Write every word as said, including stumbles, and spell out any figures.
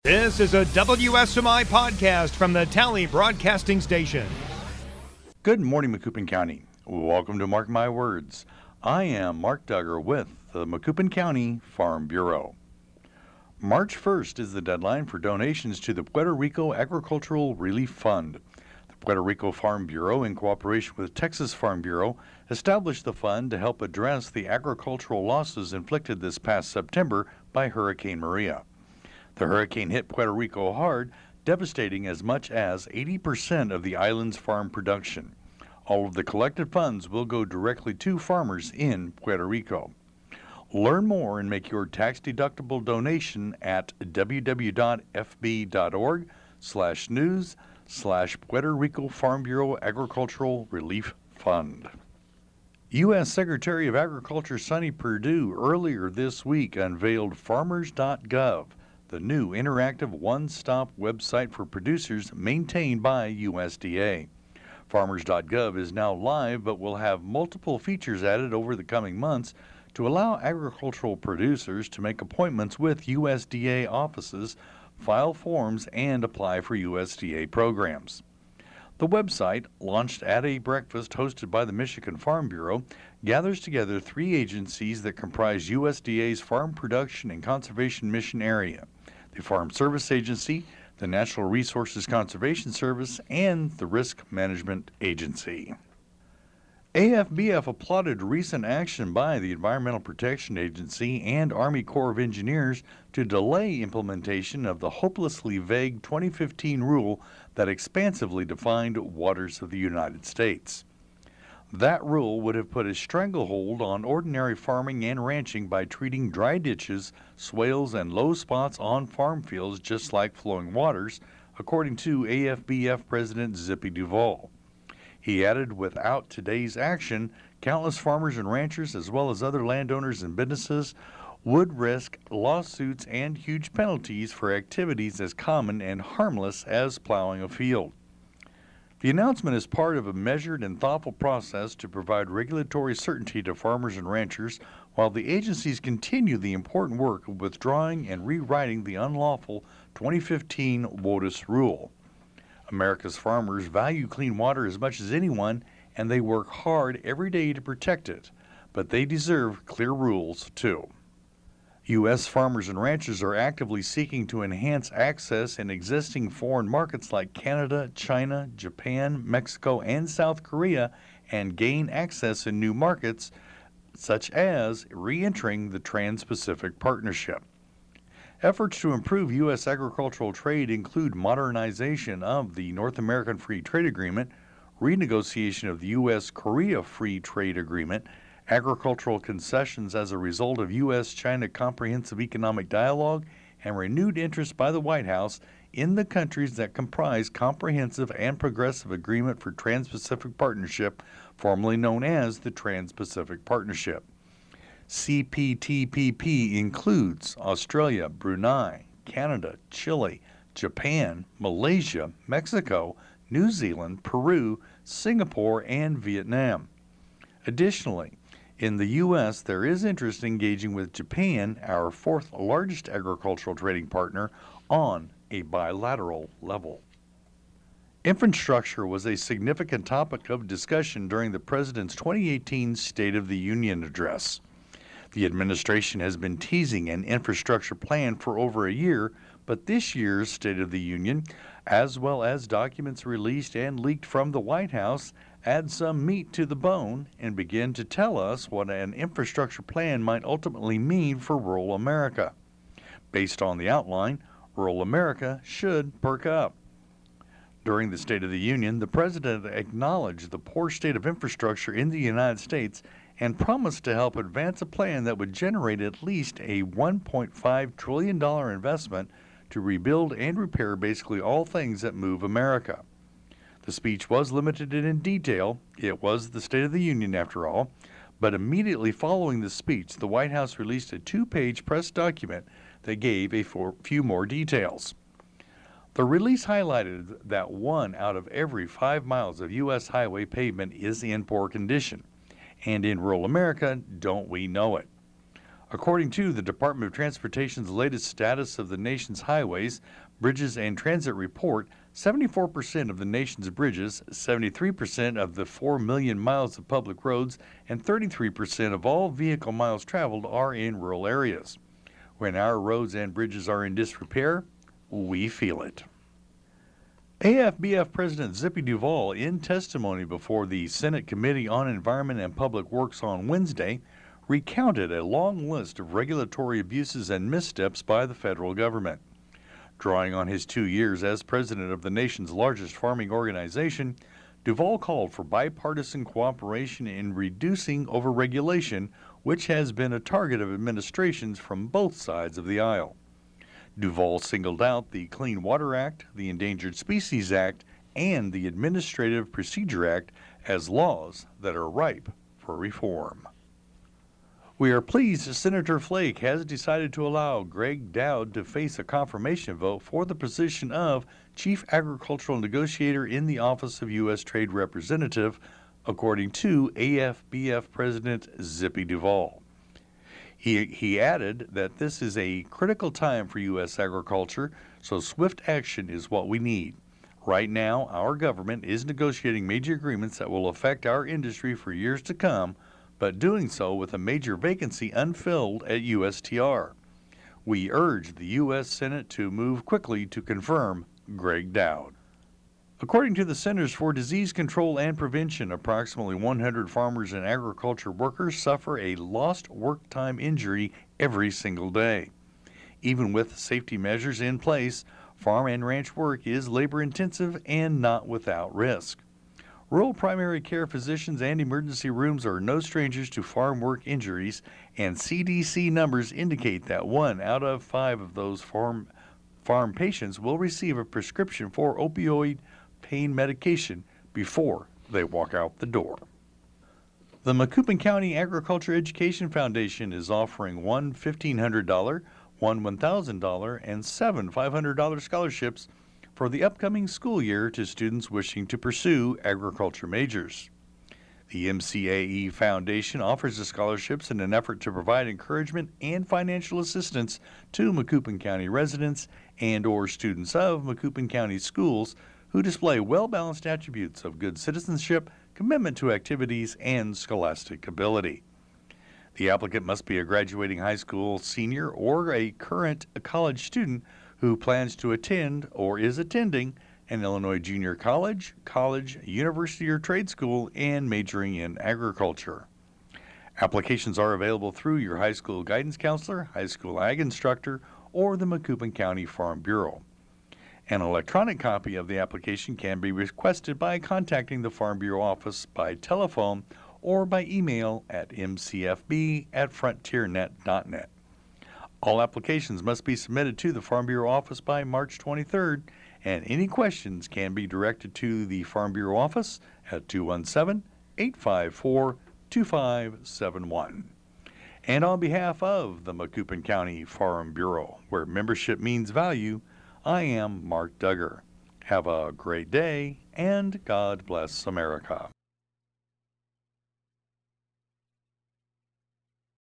This is a W S M I podcast from the Tally Broadcasting Station. Good morning, Macoupin County. Welcome to Mark My Words. I am Mark Duggar with the Macoupin County Farm Bureau. March first is the deadline for donations to the Puerto Rico Agricultural Relief Fund. The Puerto Rico Farm Bureau, in cooperation with Texas Farm Bureau, established the fund to help address the agricultural losses inflicted this past September by Hurricane Maria. The hurricane hit Puerto Rico hard, devastating as much as eighty percent of the island's farm production. All of the collected funds will go directly to farmers in Puerto Rico. Learn more and make your tax-deductible donation at www.fb.org slash news slash Puerto Rico Farm Bureau Agricultural Relief Fund. U S Secretary of Agriculture Sonny Perdue earlier this week unveiled farmers dot gov, the new interactive one-stop website for producers maintained by U S D A. farmers dot gov is now live but will have multiple features added over the coming months to allow agricultural producers to make appointments with U S D A offices, file forms, and apply for U S D A programs. The website, launched at a breakfast hosted by the Michigan Farm Bureau, gathers together three agencies that comprise U S D A's Farm Production and Conservation Mission Area: the Farm Service Agency, the Natural Resources Conservation Service, and the Risk Management Agency. A F B F applauded recent action by the Environmental Protection Agency and Army Corps of Engineers to delay implementation of the hopelessly vague twenty fifteen rule that expansively defined waters of the United States. That rule would have put a stranglehold on ordinary farming and ranching by treating dry ditches, swales, and low spots on farm fields just like flowing waters, according to A F B F President Zippy Duvall. He added, without today's action, countless farmers and ranchers, as well as other landowners and businesses, would risk lawsuits and huge penalties for activities as common and harmless as plowing a field. The announcement is part of a measured and thoughtful process to provide regulatory certainty to farmers and ranchers while the agencies continue the important work of withdrawing and rewriting the unlawful twenty fifteen WOTUS rule. America's farmers value clean water as much as anyone, and they work hard every day to protect it, but they deserve clear rules too. U S farmers and ranchers are actively seeking to enhance access in existing foreign markets like Canada, China, Japan, Mexico, and South Korea, and gain access in new markets, such as re-entering the Trans-Pacific Partnership. Efforts to improve U S agricultural trade include modernization of the North American Free Trade Agreement, renegotiation of the U S-Korea Free Trade Agreement, agricultural concessions as a result of U S China Comprehensive Economic Dialogue, and renewed interest by the White House in the countries that comprise Comprehensive and Progressive Agreement for Trans-Pacific Partnership, formerly known as the Trans-Pacific Partnership. C P T P P includes Australia, Brunei, Canada, Chile, Japan, Malaysia, Mexico, New Zealand, Peru, Singapore, and Vietnam. Additionally, in the U S, there is interest in engaging with Japan, our fourth largest agricultural trading partner, on a bilateral level. Infrastructure was a significant topic of discussion during the President's twenty eighteen State of the Union address. The administration has been teasing an infrastructure plan for over a year, but this year's State of the Union, as well as documents released and leaked from the White House, add some meat to the bone and begin to tell us what an infrastructure plan might ultimately mean for rural America. Based on the outline, rural America should perk up. During the State of the Union, the President acknowledged the poor state of infrastructure in the United States and promised to help advance a plan that would generate at least a one point five trillion dollars investment to rebuild and repair basically all things that move America. The speech was limited in detail. It was the State of the Union, after all. But immediately following the speech, the White House released a two-page press document that gave a few more details. The release highlighted that one out of every five miles of U S highway pavement is in poor condition. And in rural America, don't we know it? According to the Department of Transportation's latest Status of the Nation's Highways, Bridges and Transit report, seventy-four percent of the nation's bridges, seventy-three percent of the four million miles of public roads, and thirty-three percent of all vehicle miles traveled are in rural areas. When our roads and bridges are in disrepair, we feel it. A F B F President Zippy Duvall, in testimony before the Senate Committee on Environment and Public Works on Wednesday, recounted a long list of regulatory abuses and missteps by the federal government. Drawing on his two years as president of the nation's largest farming organization, Duvall called for bipartisan cooperation in reducing overregulation, which has been a target of administrations from both sides of the aisle. Duvall singled out the Clean Water Act, the Endangered Species Act, and the Administrative Procedure Act as laws that are ripe for reform. We are pleased Senator Flake has decided to allow Greg Dowd to face a confirmation vote for the position of Chief Agricultural Negotiator in the Office of U S Trade Representative, according to A F B F President Zippy Duvall. He, he added that this is a critical time for U S agriculture, so swift action is what we need. Right now, our government is negotiating major agreements that will affect our industry for years to come, but doing so with a major vacancy unfilled at U S T R. We urge the U S Senate to move quickly to confirm Greg Dowd. According to the Centers for Disease Control and Prevention, approximately one hundred farmers and agriculture workers suffer a lost work time injury every single day. Even with safety measures in place, farm and ranch work is labor intensive and not without risk. Rural primary care physicians and emergency rooms are no strangers to farm work injuries, and C D C numbers indicate that one out of five of those farm, farm patients will receive a prescription for opioid pain medication before they walk out the door. The Macoupin County Agriculture Education Foundation is offering one fifteen hundred dollars, one one thousand dollars, and seven five hundred dollars scholarships for the upcoming school year to students wishing to pursue agriculture majors. The M C A E Foundation offers the scholarships in an effort to provide encouragement and financial assistance to Macoupin County residents and or students of Macoupin County schools who display well-balanced attributes of good citizenship, commitment to activities, and scholastic ability. The applicant must be a graduating high school senior or a current college student who plans to attend or is attending an Illinois junior college, college, university, or trade school and majoring in agriculture. Applications are available through your high school guidance counselor, high school ag instructor, or the Macoupin County Farm Bureau. An electronic copy of the application can be requested by contacting the Farm Bureau office by telephone or by email at m c f b at frontier net dot net. All applications must be submitted to the Farm Bureau office by March twenty-third, and any questions can be directed to the Farm Bureau office at two one seven, eight five four, two five seven one. And on behalf of the Macoupin County Farm Bureau, where membership means value, I am Mark Duggar. Have a great day, and God bless America.